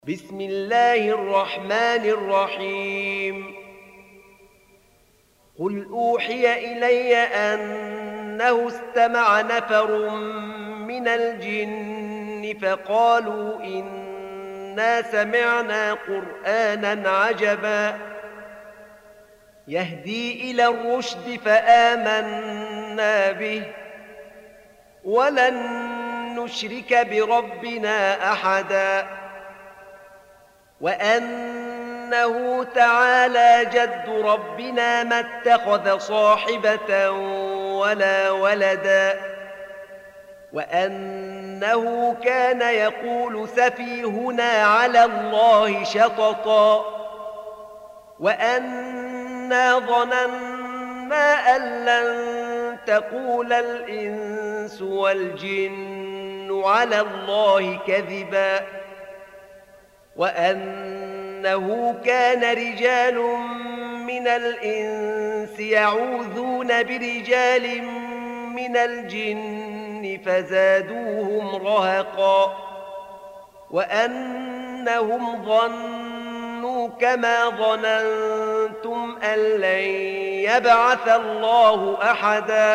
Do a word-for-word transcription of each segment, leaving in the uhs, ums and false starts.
بسم الله الرحمن الرحيم. قل أوحي إلي أنه استمع نفر من الجن فقالوا إنا سمعنا قرآنا عجبا يهدي إلى الرشد فآمنا به ولن نشرك بربنا أحدا وأنه تعالى جد ربنا ما اتخذ صاحبة ولا ولدا وأنه كان يقول سفيهنا على الله شططا وأنا ظننا أن لن تقول الإنس والجن على الله كذبا وأنه كان رجال من الإنس يعوذون برجال من الجن فزادوهم رهقا وأنهم ظنوا كما ظننتم أن لن يبعث الله أحدا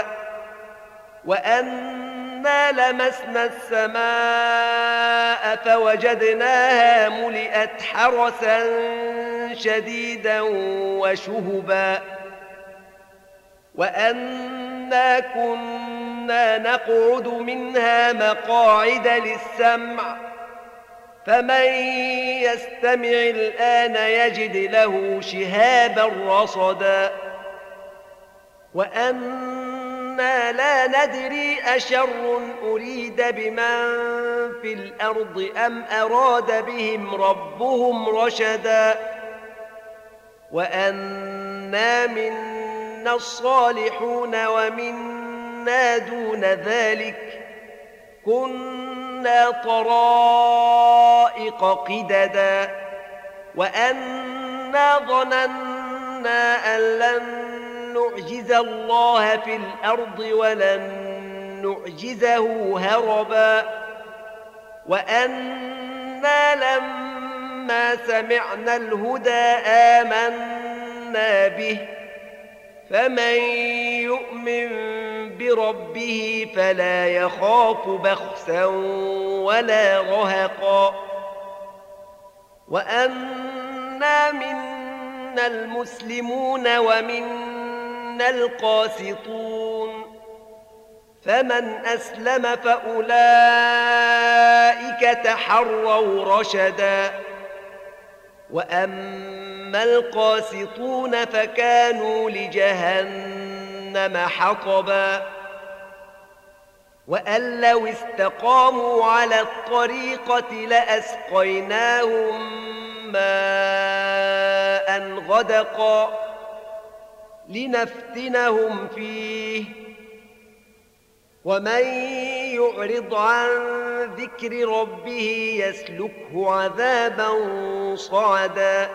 وأن لمسنا السماء فوجدناها ملئت حرسا شديدا وشهبا وأنا كنا نقعد منها مقاعد للسمع فمن يستمع الآن يجد له شهابا رصدا وأن لا ندري أشر أريد بمن في الأرض أم أراد بهم ربهم رشدا وأنا منا الصالحون ومنا دون ذلك كنا طرائق قددا وأنا ظننا أن لن نعجز الله في الأرض ولن نعجزه هربا وأنا لما سمعنا الهدى آمنا به فمن يؤمن بربه فلا يخاف بخسا ولا رهقا وأنا منا المسلمون ومنا القاسطون فمن أسلم فأولئك تحروا رشدا وأما القاسطون فكانوا لجهنم حطبا وأن لو استقاموا على الطريقة لأسقيناهم ماء غدقا لنفتنهم فيه ومن يعرض عن ذكر ربه يسلكه عذابا صعدا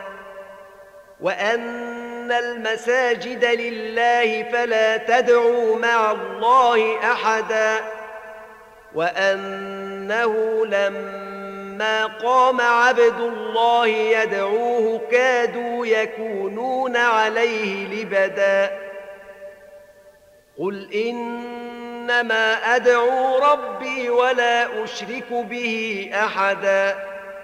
وأن المساجد لله فلا تدعوا مع الله أحدا وأنه لما قام عبد الله يدعوه كادوا يكونون عليه لبدا قل إنما أدعو ربي ولا أشرك به أحدا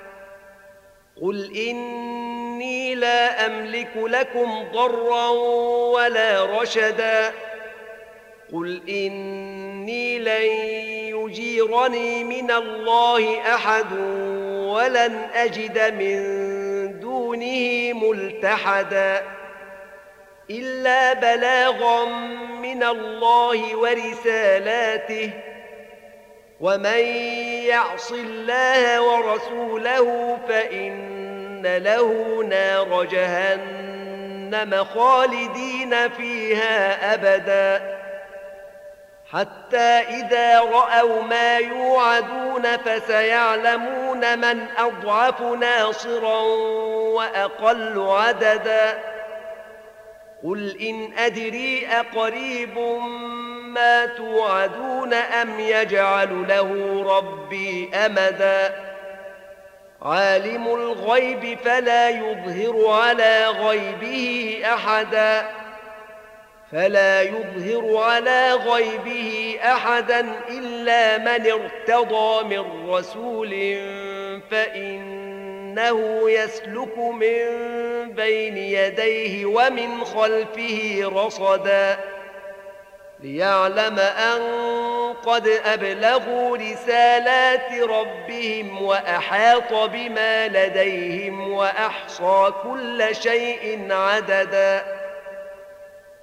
قل إني لا أملك لكم ضرا ولا رشدا قل إني لن يجيرني من الله أحد ولن أجد من دونه ملتحدا إلا بلاغا من الله ورسالاته ومن يعص الله ورسوله فإن له نار جهنم خالدين فيها أبدا حتى إذا رأوا ما يوعدون فسيعلمون من أضعف ناصرا وأقل عددا قل إن أدري أقريب ما توعدون أم يجعل له ربي أمدا عالم الغيب فلا يظهر على غيبه أحدا فلا يظهر على غيبه أحدا إلا من ارتضى من رسول فإنه يسلك من بين يديه ومن خلفه رصدا ليعلم أن قد أبلغوا رسالات ربهم وأحاط بما لديهم وأحصى كل شيء عددا